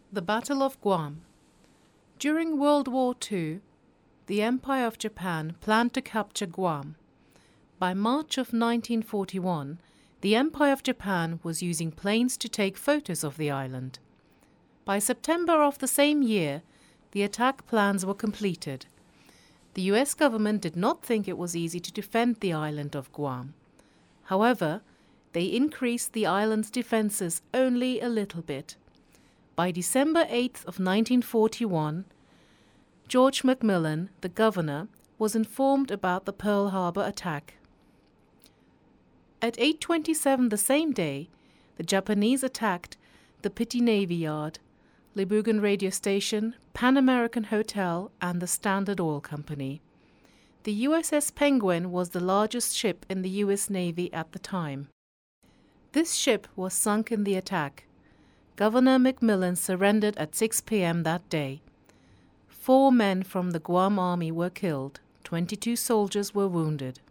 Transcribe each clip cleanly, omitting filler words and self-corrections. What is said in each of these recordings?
The Battle of Guam. During World War II, the Empire of Japan planned to capture Guam. By March of 1941, the Empire of Japan was using planes to take photos of the island. By September of the same year, the attack plans were completed. The US government did not think it was easy to defend the island of Guam. However, they increased the island's defenses only a little bit. By December 8th of 1941, George McMillan, the governor, was informed about the Pearl Harbor attack. At 8:27 the same day, the Japanese attacked the Pitti Navy Yard, Libugan Radio Station, Pan American Hotel, and the Standard Oil Company. The USS Penguin was the largest ship in the US Navy at the time. This ship was sunk in the attack. Governor McMillan surrendered at 6 p.m. that day. 4 men from the Guam Army were killed. 22 soldiers were wounded.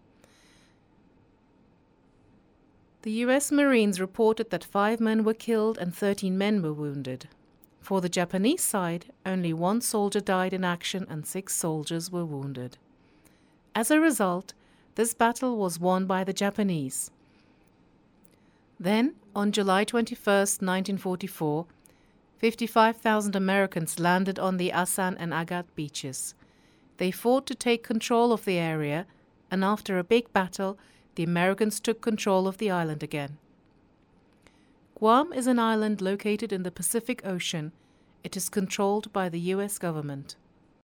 The U.S. Marines reported that 5 men were killed and 13 men were wounded. For the Japanese side, only 1 soldier died in action and 6 soldiers were wounded. As a result, this battle was won by the Japanese. Then, on July 21, 1944, 55,000 Americans landed on the Asan and Agat beaches. They fought to take control of the area, and after a big battle, the Americans took control of the island again. Guam is an island located in the Pacific Ocean. It is controlled by the U.S. government.